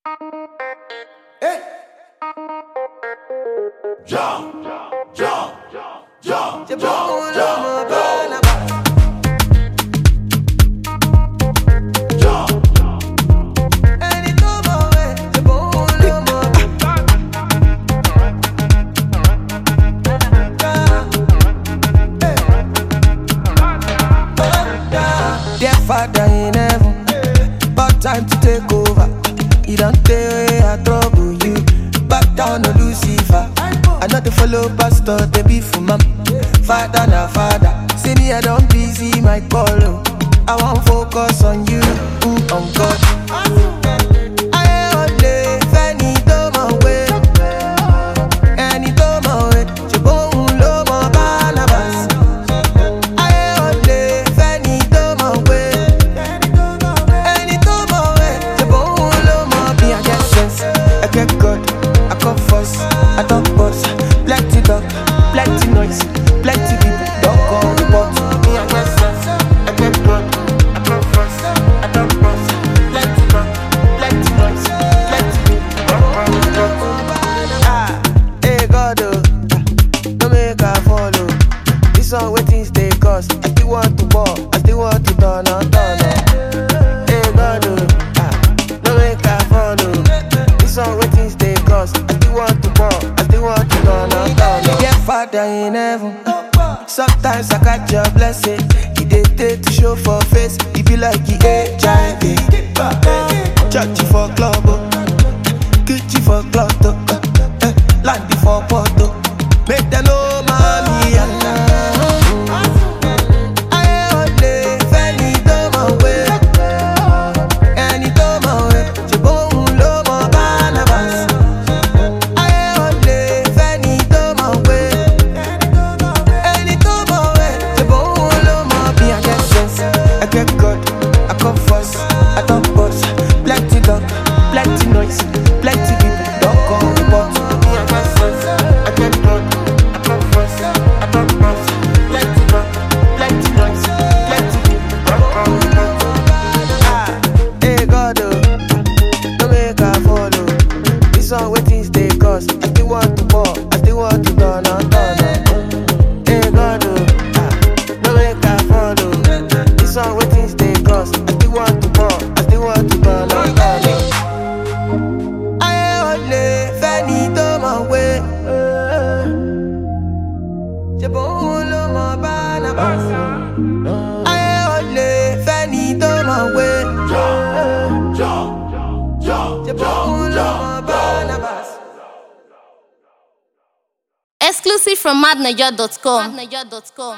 Hey. Jump, jump, jump, jump, jump. Father in heaven, about time to take over. You don't tell way I trouble you. Back down to Lucifer. I know the follow pastor, they be for mom. Father na father, see me I don't busy my call. I won't focus on you, on God. I don't boss, plenty dog, plenty noise, plenty people don't call the boss. Me I get sense, I get good, I come first. I don't boss, plenty dog, plenty noise, plenty people don't call the boss. Hey God, don't make I follow. This one waiting stay cause I still want to ball, I still want to turn on. Hey God, don't make I follow. This one waiting stay cause I still want to ball. Father in heaven, sometimes I catch your blessing. He dey take to show for face. He be like the HIV. Church for club, kitchen for club, land for photo. Make them know mommy Allah. Plenty noise, plenty people don't call the boss. Me I get sense, I get good, I come first. I don't boss, plenty dog, plenty noise, plenty people don't call the boss. Hey God, don't make I follow. This one waiting stay cause I still want to ball, I still want to turn on. Hey God, don't make I follow. This one waiting stay cause I still want to ball, I still want to turn on. Exclusive from madnaja.com.